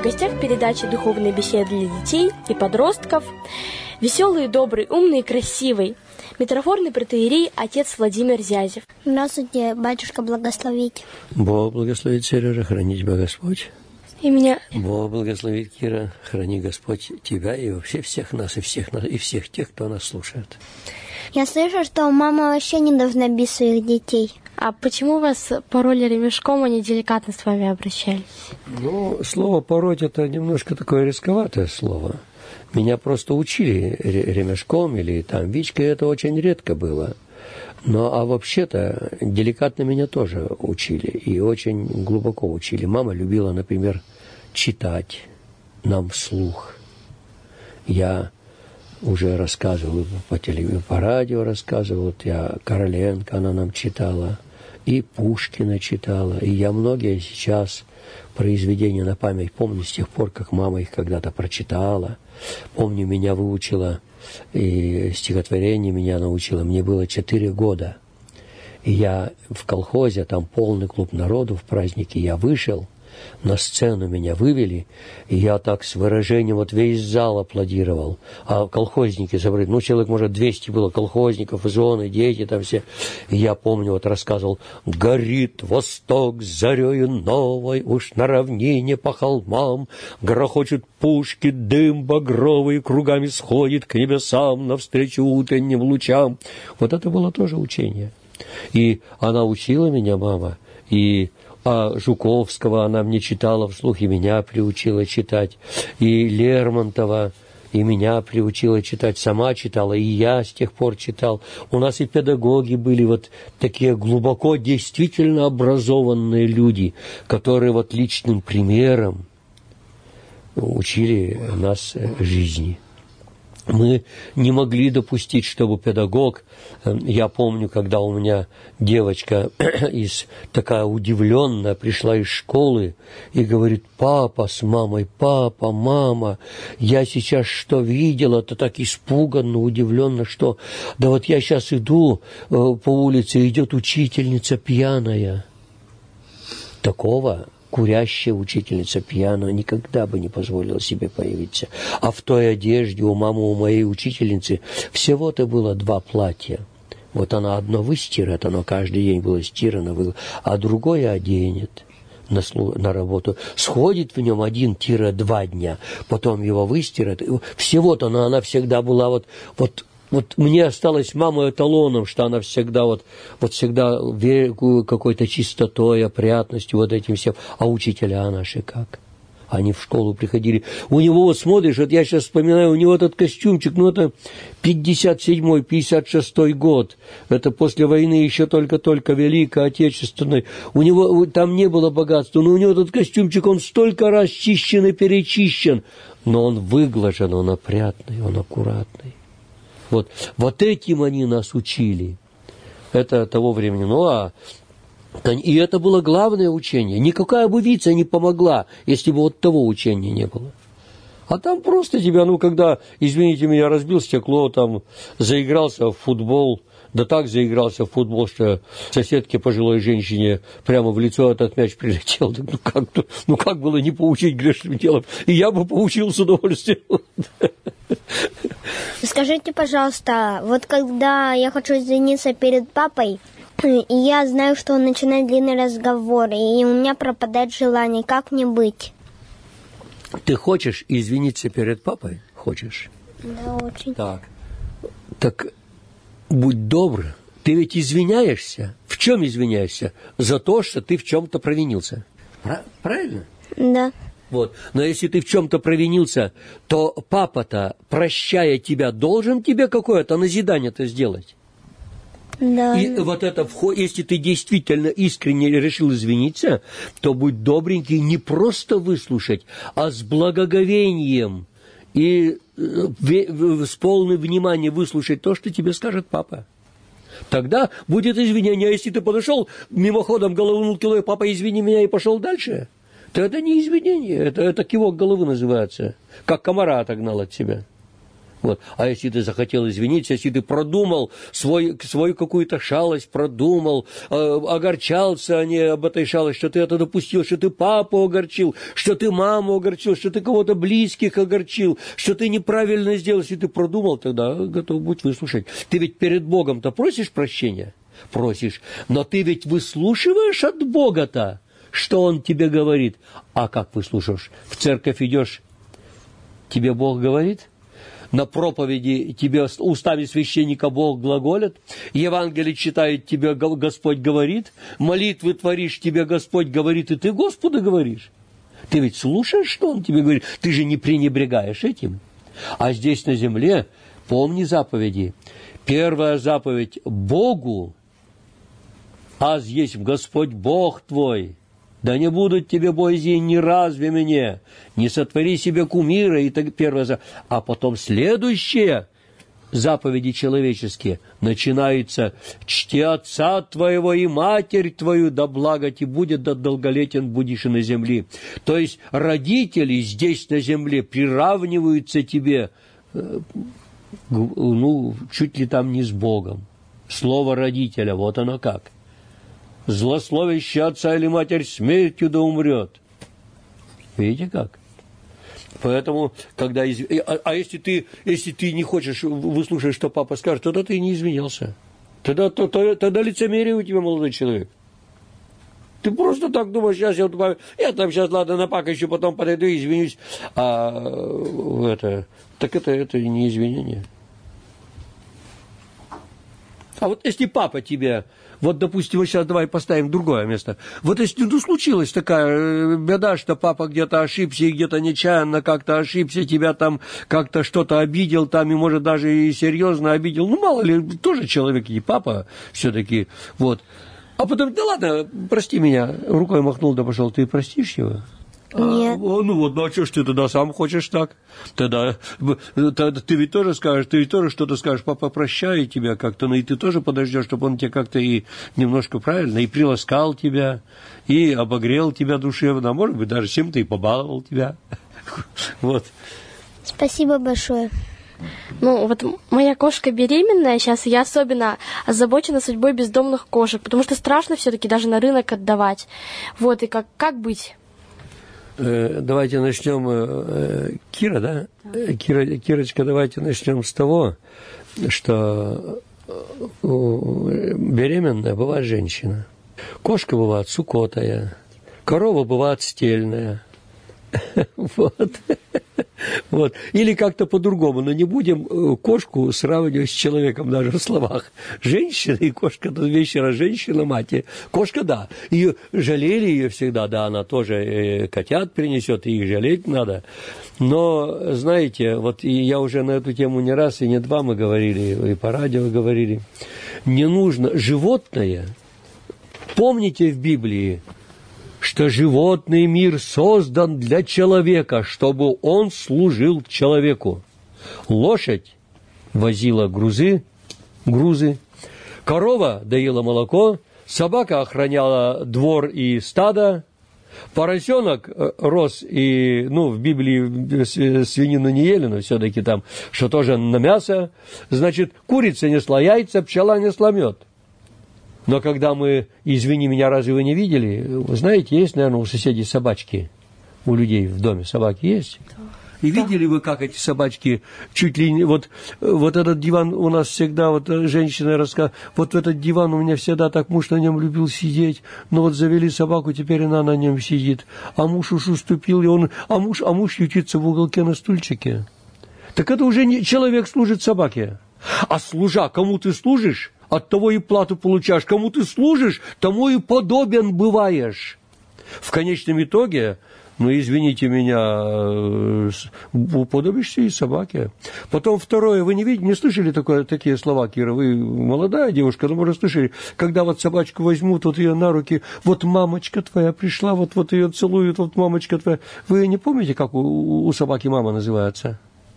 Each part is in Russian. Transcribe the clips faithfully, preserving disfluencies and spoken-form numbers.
гостях передачи «Духовные беседы для детей и подростков» веселый, добрый, умный, красивый, митрофорный протоиерей отец Владимир Зязев. Здравствуйте, батюшка, благословите. Бог благословит, Сережа, храни тебя Господь. И меня. Бог благословит, Кира, храни Господь тебя и вообще всех нас, и всех нас, и всех тех, кто нас слушает. Я слышу, что мама вообще не должна бить своих детей. А почему вас пороли ремешком, они деликатно с вами обращались? Ну, слово «пороть» — это немножко такое рисковатое слово. Меня просто учили ремешком или там вичкой, это очень редко было. Но а вообще-то деликатно меня тоже учили, и очень глубоко учили. Мама любила, например, читать нам вслух. Я уже рассказывал по телевизору, по радио рассказывал, вот я Короленко, она нам читала, и Пушкина читала, и я многие сейчас произведения на память помню с тех пор, как мама их когда-то прочитала. Помню, меня выучила, и стихотворение меня научила, мне было четыре года. И я в колхозе, там полный клуб народу в празднике, я вышел, на сцену меня вывели, и я так с выражением, вот весь зал аплодировал. А колхозники собрали, ну, человек, может, двести было колхозников, жены, дети там все. И я помню, вот рассказывал: «Горит восток зарею новой, уж на равнине по холмам, грохочут пушки, дым багровый кругами сходит к небесам навстречу утренним лучам». Вот это было тоже учение. И она учила меня, мама, и а Жуковского она мне читала вслух, и меня приучила читать, и Лермонтова, и меня приучила читать, сама читала, и я с тех пор читал. У нас и педагоги были вот такие глубоко действительно образованные люди, которые вот личным примером учили нас жизни. Мы не могли допустить, чтобы педагог, я помню, когда у меня девочка из, такая удивленная пришла из школы и говорит: «Папа с мамой, папа, мама, я сейчас что видела-то?» Так испуганно, удивленно, что да вот я сейчас иду по улице, идет учительница пьяная. Такого курящая учительница пьяная никогда бы не позволила себе появиться. А в той одежде у мамы, у моей учительницы всего-то было два платья. Вот она одно выстирает, оно каждый день было стирано, а другое оденет на, слу- на работу. Сходит в нем один-два дня, потом его выстирает. Всего-то она, она всегда была вот... вот Вот мне осталась мама эталоном, что она всегда вот, вот всегда какой-то чистотой, опрятностью, вот этим всем. А учителя наши как? Они в школу приходили. У него, вот смотришь, вот я сейчас вспоминаю, у него этот костюмчик, ну это пятьдесят седьмой пятьдесят шестой год. Это после войны еще только-только Великой Отечественной. У него там не было богатства, но у него этот костюмчик, он столько раз чищен и перечищен. Но он выглажен, он опрятный, он аккуратный. Вот, вот этим они нас учили. Это того времени. Ну, а, и это было главное учение. Никакая бы вица не помогла, если бы вот того учения не было. А там просто тебя, ну, когда, извините меня, разбил стекло, там, заигрался в футбол, да так заигрался в футбол, что соседке пожилой женщине прямо в лицо этот мяч прилетел. Ну как, ну как было не поучить грешным делом? И я бы поучил с удовольствием. Скажите, пожалуйста, вот когда я хочу извиниться перед папой, и я знаю, что он начинает длинный разговор, и у меня пропадает желание, как мне быть? Ты хочешь извиниться перед папой? Хочешь? Да, очень. Так, так будь добр, ты ведь извиняешься. В чем извиняешься? За то, что ты в чем-то провинился. Правильно? Да. Вот. Но если ты в чем-то провинился, то папа-то, прощая тебя, должен тебе какое-то назидание-то сделать. Да. И вот это, если ты действительно искренне решил извиниться, то будь добренький не просто выслушать, а с благоговением и с полным вниманием выслушать то, что тебе скажет папа. Тогда будет извинение. А если ты подошел, мимоходом головнул кило, и папа, извини меня, и пошел дальше, то это не извинение, это, это кивок головы называется, как комара отогнал от себя. Вот. А если ты захотел извиниться, если ты продумал свой, свою какую-то шалость, продумал, э, огорчался а не об этой шалости, что ты это допустил, что ты папу огорчил, что ты маму огорчил, что ты кого-то близких огорчил, что ты неправильно сделал, если ты продумал, тогда готов будь выслушать. Ты ведь перед Богом-то просишь прощения? Просишь. Но ты ведь выслушиваешь от Бога-то, что Он тебе говорит. А как выслушаешь? В церковь идешь, тебе Бог говорит? На проповеди тебе устами священника Бог глаголит, Евангелие читает, тебе Господь говорит, молитвы творишь, тебе Господь говорит, и ты Господу говоришь. Ты ведь слушаешь, что Он тебе говорит? Ты же не пренебрегаешь этим. А здесь на земле, помни заповеди. Первая заповедь Богу, аз есть Господь Бог твой. Да не будут тебе боязнь ни разве мне, не сотвори себе кумира, и так первое заповедь. А потом следующее, заповеди человеческие, начинается: чти отца твоего и матерь твою, да благо тебе будет, да долголетен будешь и на земле. То есть родители здесь на земле приравниваются тебе, ну, чуть ли там не с Богом. Слово родителя, вот оно как. Злословящий отца или матерь смертью да умрет. Видите как? Поэтому, когда... Изв... А, а если, ты, если ты не хочешь выслушать, что папа скажет, тогда ты не извинялся. Тогда, то, то, тогда лицемерие у тебя, молодой человек. Ты просто так думаешь, сейчас я, вот, я там сейчас, ладно, напакощу, потом подойду и извинюсь. А это... Так это, это не извинение. А вот если папа тебе... Вот, допустим, вот сейчас давай поставим другое место. Вот если ну, случилась такая беда, что папа где-то ошибся и где-то нечаянно как-то ошибся, тебя там как-то что-то обидел, там и, может, даже и серьезно обидел. Ну, мало ли, тоже человек и папа все-таки. Вот. А потом, да ладно, прости меня, рукой махнул, да пошел, ты простишь его? Нет. А, ну вот, ну а что ж ты тогда сам хочешь так? Тогда, тогда ты ведь тоже скажешь, ты ведь тоже что-то скажешь, папа прощает тебя как-то, ну и ты тоже подождешь, чтобы он тебя как-то и немножко правильно, и приласкал тебя, и обогрел тебя душевно, а может быть даже чем-то и побаловал тебя. Вот. Спасибо большое. Ну, вот моя кошка беременная сейчас, я особенно озабочена судьбой бездомных кошек, потому что страшно все-таки даже на рынок отдавать. Вот, и как, как быть? Давайте начнем, Кира, да? да. Кира, Кирочка, давайте начнем с того, что беременная бывает женщина, кошка бывает сукотая, корова бывает стельная. Вот. Вот. Или как-то по-другому, но не будем кошку сравнивать с человеком даже в словах. Женщина и кошка – это вещи, раз женщина, мать. Кошка, да, ее жалели ее всегда, да, она тоже котят принесет, и их жалеть надо. Но, знаете, вот и я уже на эту тему не раз и не два мы говорили, и по радио говорили, не нужно, животное, помните в Библии, что животный мир создан для человека, чтобы он служил человеку. Лошадь возила грузы, грузы, корова доила молоко, собака охраняла двор и стадо, поросенок рос, и, ну, в Библии свинину не ели, но все-таки там, что тоже на мясо, значит, курица несла яйца, пчела несла мед. Но когда мы, извини меня, разве вы не видели, вы знаете, есть, наверное, у соседей собачки, у людей в доме собаки есть? Да. И да. Видели вы, как эти собачки чуть ли не... Вот, вот этот диван у нас всегда, вот женщина рассказывает, вот этот диван у меня всегда так муж на нем любил сидеть, но вот завели собаку, теперь она на нем сидит. А муж уж уступил, и он... А муж, а муж ютится в уголке на стульчике. Так это уже не человек служит собаке. А служа, кому ты служишь, от того и плату получаешь. Кому ты служишь, тому и подобен бываешь. В конечном итоге, ну, извините меня, уподобишься и собаке. Потом второе, вы не видите, не слышали такое, такие слова, Кира? Вы молодая девушка, но, может, слышали, когда вот собачку возьмут, вот ее на руки, вот мамочка твоя пришла, вот, вот ее целуют, вот мамочка твоя. Вы не помните, как у, у собаки мама называется?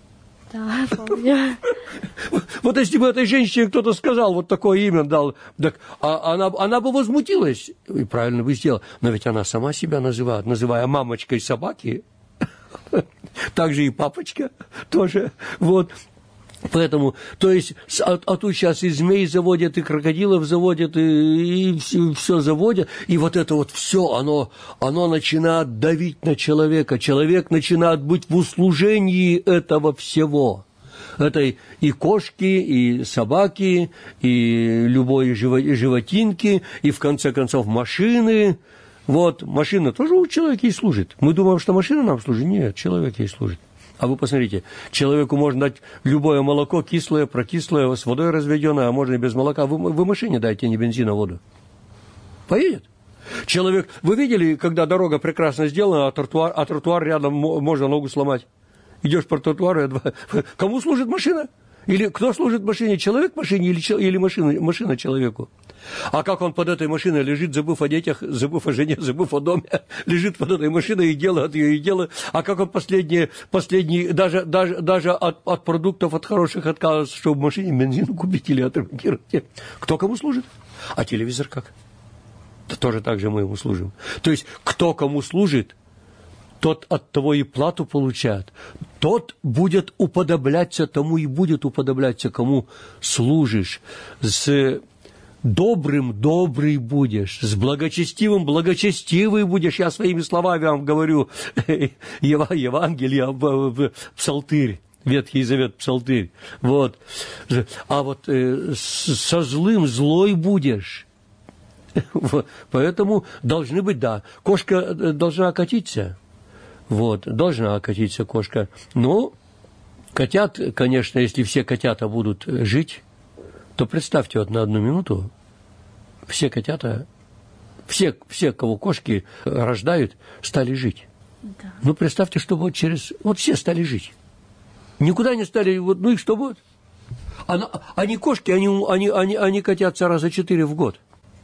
Да, помню. Вот если бы этой женщине кто-то сказал, вот такое имя дал, так а она, она бы возмутилась, и правильно бы сделала, но ведь она сама себя называет, называя мамочкой собаки, так же и папочка тоже, вот. Поэтому, то есть, а, а тут сейчас и змей заводят, и крокодилов заводят, и, и все, все заводят, и вот это вот все, оно, оно начинает давить на человека, человек начинает быть в услужении этого всего. Это и кошки, и собаки, и любой животинки, и, в конце концов, машины. Вот, машина тоже у человека и служит. Мы думаем, что машина нам служит. Нет, человек ей служит. А вы посмотрите, человеку можно дать любое молоко, кислое, прокислое, с водой разведенное, а можно и без молока. Вы, вы машине дайте не бензин, а воду. Поедет. Человек, вы видели, когда дорога прекрасно сделана, а тротуар, а тротуар рядом можно ногу сломать? Идешь по тротуару, кому служит машина? Или кто служит машине? Человек машине или, или машина, машина человеку? А как он под этой машиной лежит, забыв о детях, забыв о жене, забыв о доме, лежит под этой машиной и делает ее, и делает. А как он последний, последний даже, даже, даже от, от продуктов, от хороших отказывается, чтобы в машине бензин купить или отремонтировать? Кто кому служит? А телевизор как? Да тоже так же мы ему служим. То есть, кто кому служит, тот от того и плату получает, тот будет уподобляться тому и будет уподобляться, кому служишь. С добрым добрый будешь, с благочестивым благочестивый будешь. Я своими словами вам говорю, Евангелие, псалтырь, Ветхий Завет, псалтырь. Вот. А вот э, со злым злой будешь. Вот. Поэтому должны быть, да, кошка должна окатиться. Вот, должна окатиться кошка. Но котят, конечно, если все котята будут жить, то представьте, вот на одну минуту все котята, все, все кого кошки рождают, стали жить. Да. Ну, представьте, что вот через... Вот все стали жить. Никуда не стали... Вот, ну и что будет? А, они кошки, они, они, они, они котятся раза четыре в год.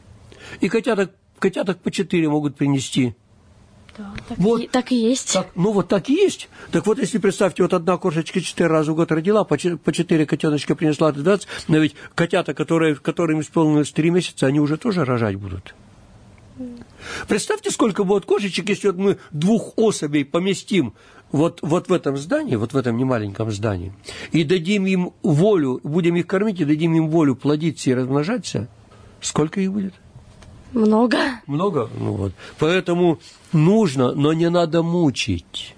И котяток, котяток по четыре могут принести... Да, так, вот, и, так и есть. Так, ну вот так и есть. Так вот, если представьте, вот одна кошечка четыре раза в год родила, по четыре котеночка принесла двадцать, но ведь котята, которые, которым исполнилось три месяца, они уже тоже рожать будут. Mm. Представьте, сколько будет кошечек, если вот мы двух особей поместим вот, вот в этом здании, вот в этом немаленьком здании, и дадим им волю, будем их кормить, и дадим им волю плодиться и размножаться, сколько их будет? Много. Много? Ну вот. Поэтому нужно, но не надо мучить.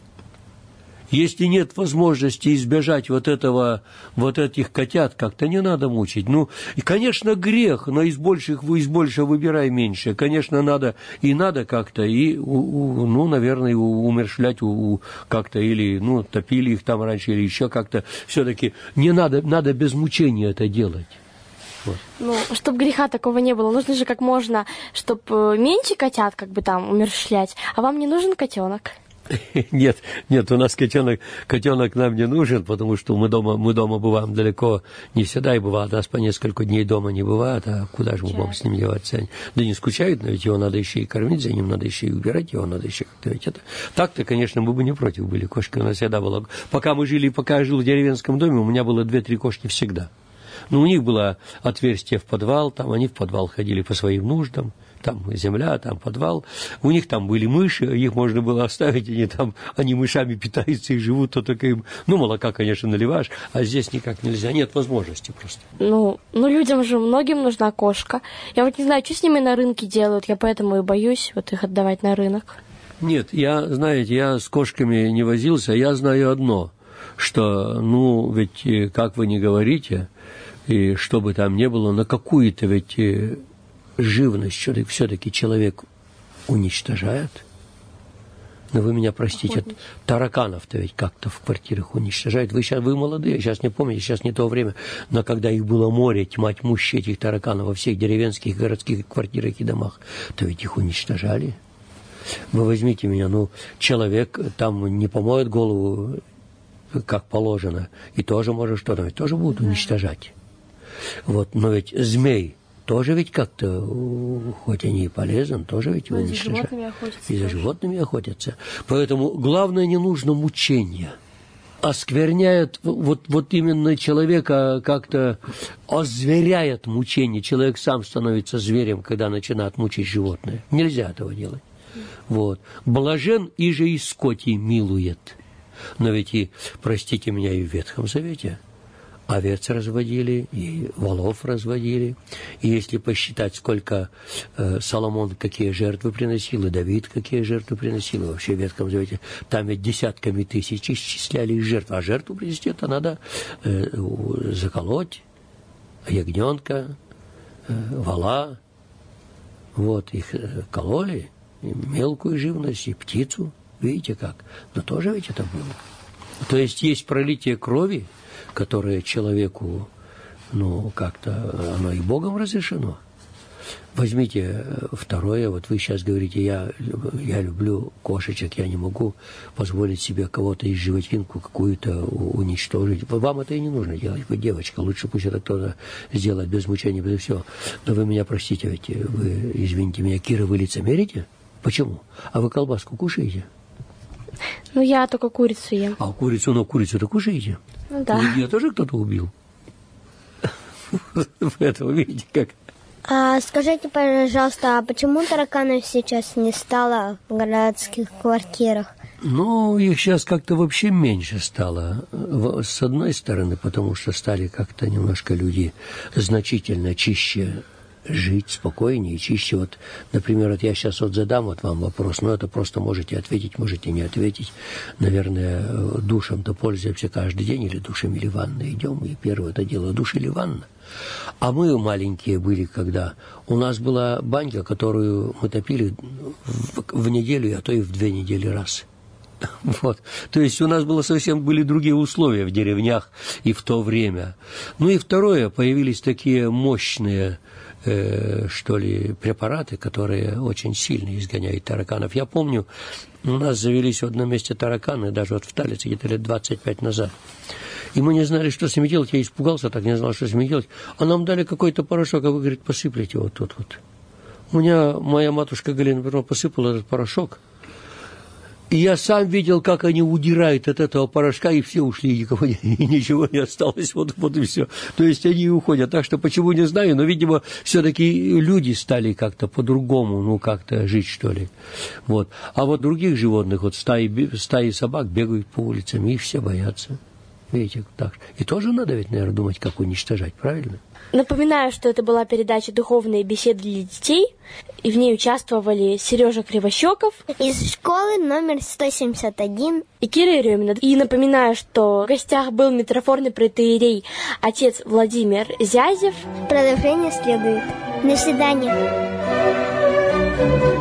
Если нет возможности избежать вот этого, вот этих котят, как-то не надо мучить. Ну, и, конечно, грех, но из больших, из большего выбирай меньше. Конечно, надо, и надо как-то, и, у, у, ну, наверное, умерщвлять у, у, как-то, или, ну, топили их там раньше, или еще как-то. Все-таки не надо, надо без мучения это делать. Вот. Ну, чтобы греха такого не было, нужно же как можно, чтобы меньше котят как бы там умерщвлять, а вам не нужен котенок? Нет, нет, у нас котенок, котенок нам не нужен, потому что мы дома, мы дома бываем далеко не всегда, и бывает, у нас по несколько дней дома не бывает, а куда же мы будем с ним деваться? Да не скучают, но ведь его надо еще и кормить, за ним надо еще и убирать, его надо еще как-то ведь это. Так-то, конечно, мы бы не против были, кошка у нас всегда была. Пока мы жили, пока я жил в деревенском доме, у меня было две-три кошки всегда. Ну, у них было отверстие в подвал, там они в подвал ходили по своим нуждам, там земля, там подвал. У них там были мыши, их можно было оставить, они там, они мышами питаются и живут, то только им, ну, молока, конечно, наливаешь, а здесь никак нельзя, нет возможности просто. Ну, ну, людям же многим нужна кошка. Я вот не знаю, что с ними на рынке делают, я поэтому и боюсь вот их отдавать на рынок. Нет, я, знаете, я с кошками не возился, я знаю одно, что, ну, ведь, как вы не говорите, и что бы там ни было, на какую-то ведь живность все-таки человек уничтожает. Но вы меня простите, охотник. Тараканов-то ведь как-то в квартирах уничтожают. Вы сейчас, вы молодые, сейчас не помните, сейчас не то время, но когда их было море, тьма тьмущая этих тараканов во всех деревенских, городских квартирах и домах, то ведь их уничтожали. Вы возьмите меня, ну, человек там не помоет голову, как положено, и тоже может что-то, ведь тоже будут да. уничтожать. Вот, но ведь змей тоже ведь как-то, хоть они и полезны, тоже ведь но уничтожают. И за животными охотятся. И за животными охотятся. Поэтому главное, не нужно мучения. Оскверняет, вот, вот именно человека как-то озверяет мучение. Человек сам становится зверем, когда начинает мучить животное. Нельзя этого делать. Вот. Блажен иже и скоти милует. Но ведь и, простите меня, и в Ветхом Завете овец разводили, и волов разводили. И если посчитать, сколько э, Соломон какие жертвы приносил, и Давид какие жертвы приносил, и вообще в Ветхом Завете, там ведь десятками тысяч исчисляли их жертвы. А жертву принести это надо э, заколоть, ягненка, э, вола. Вот, их э, кололи, и мелкую живность, и птицу. Видите как? Но тоже ведь это было. То есть есть пролитие крови, которое человеку, ну, как-то, оно и Богом разрешено. Возьмите второе, вот вы сейчас говорите, я, я люблю кошечек, я не могу позволить себе кого-то из животинку какую-то уничтожить. Вам это и не нужно делать, вы девочка, лучше пусть это кто-то сделает без мучения, без всего. Но вы меня простите, ведь вы, извините меня, Кира, вы лицемерите? Почему? А вы колбаску кушаете? Ну, я только курицу ем. А курицу, ну, курицу-то кушаете? Ну, да. Ее тоже кто-то убил? Вы это видите как? А скажите, пожалуйста, а почему тараканов сейчас не стало в городских квартирах? Ну, их сейчас как-то вообще меньше стало. С одной стороны, потому что стали как-то немножко люди значительно чище жить, спокойнее, чище. Вот, например, вот я сейчас вот задам вот вам вопрос, но это просто можете ответить, можете не ответить. Наверное, душем-то пользуемся каждый день, или душем, или ванной идем, и первое это дело душ или ванна. А мы маленькие были, когда у нас была банька, которую мы топили в, в неделю, а то и в две недели раз. Вот. То есть у нас было совсем были другие условия в деревнях и в то время. Ну и второе, появились такие мощные э, что ли, препараты, которые очень сильно изгоняют тараканов. Я помню, у нас завелись в одном месте тараканы, даже вот в Талице где-то лет двадцать пять назад. И мы не знали, что с ними делать. Я испугался, так не знал, что с ними делать. А нам дали какой-то порошок, а вы, говорит, посыплете вот тут вот. У меня моя матушка Галина Петровна посыпала этот порошок. И я сам видел, как они удирают от этого порошка, и все ушли, и никого не, и ничего не осталось, вот, вот и все. То есть они уходят. Так что почему, не знаю, но, видимо, все-таки люди стали как-то по-другому, ну, как-то жить, что ли. Вот. А вот других животных, вот стаи, стаи собак бегают по улицам, и их все боятся. Видите, так. И тоже надо ведь, наверное, думать, как уничтожать, правильно? Напоминаю, что это была передача «Духовные беседы для детей», и в ней участвовали Сережа Кривощеков из школы номер сто семьдесят один и Кира Еремина. И напоминаю, что в гостях был митрофорный протоиерей отец Владимир Зязев. Продолжение следует. До свидания.